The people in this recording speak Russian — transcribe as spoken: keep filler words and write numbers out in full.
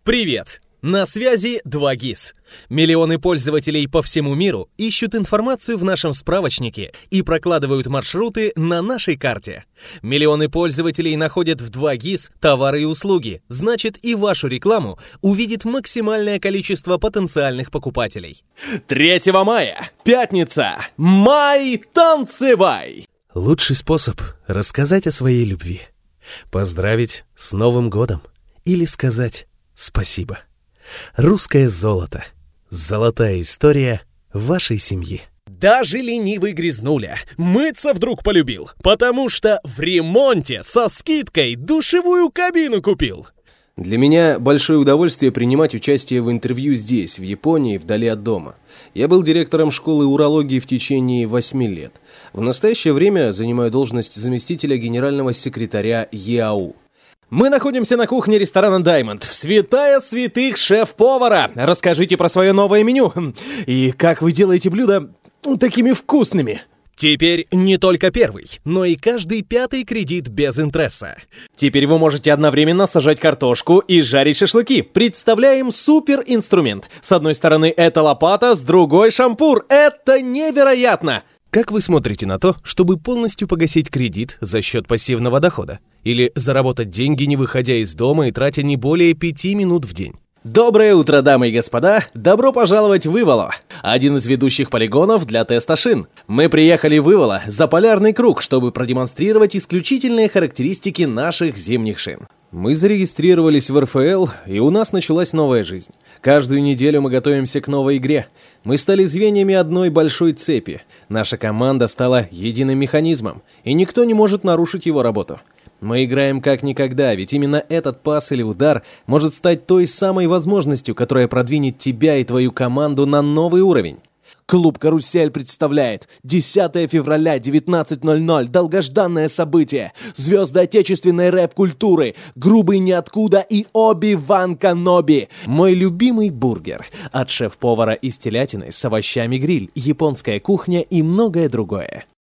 Привет! На связи два гис. Миллионы пользователей по всему миру ищут информацию в нашем справочнике и прокладывают маршруты на нашей карте. Миллионы пользователей находят в два гис товары и услуги, значит, и вашу рекламу увидит максимальное количество потенциальных покупателей. третьего мая, пятница, май танцевай! Лучший способ рассказать о своей любви, поздравить с Новым годом или сказать спасибо. Русское золото. Золотая история вашей семьи. Даже ленивый грязнуля мыться вдруг полюбил, потому что в ремонте со скидкой душевую кабину купил. Для меня большое удовольствие принимать участие в интервью здесь, в Японии, вдали от дома. Я был директором школы урологии в течение восьми лет. В настоящее время занимаю должность заместителя генерального секретаря ЕАУ. Мы находимся на кухне ресторана «Даймонд», в святая святых шеф-повара. Расскажите про свое новое меню и как вы делаете блюда такими вкусными. Теперь не только первый, но и каждый пятый кредит без интереса. Теперь вы можете одновременно сажать картошку и жарить шашлыки. Представляем суперинструмент. С одной стороны это лопата, с другой шампур. Это невероятно! Как вы смотрите на то, чтобы полностью погасить кредит за счет пассивного дохода? Или заработать деньги, не выходя из дома и тратя не более пяти минут в день? Доброе утро, дамы и господа! Добро пожаловать в Иволо, один из ведущих полигонов для теста шин. Мы приехали в Иволо за полярный круг, чтобы продемонстрировать исключительные характеристики наших зимних шин. Мы зарегистрировались в эр эф эл, и у нас началась новая жизнь. Каждую неделю мы готовимся к новой игре. Мы стали звеньями одной большой цепи. Наша команда стала единым механизмом, и никто не может нарушить его работу. Мы играем как никогда, ведь именно этот пас или удар может стать той самой возможностью, которая продвинет тебя и твою команду на новый уровень. Клуб «Карусель» представляет десятого февраля, девятнадцать ноль ноль, долгожданное событие. Звезды отечественной рэп-культуры, Грубый ниоткуда и Оби-Ван Каноби. Мой любимый бургер от шеф-повара из телятины с овощами гриль, японская кухня и многое другое.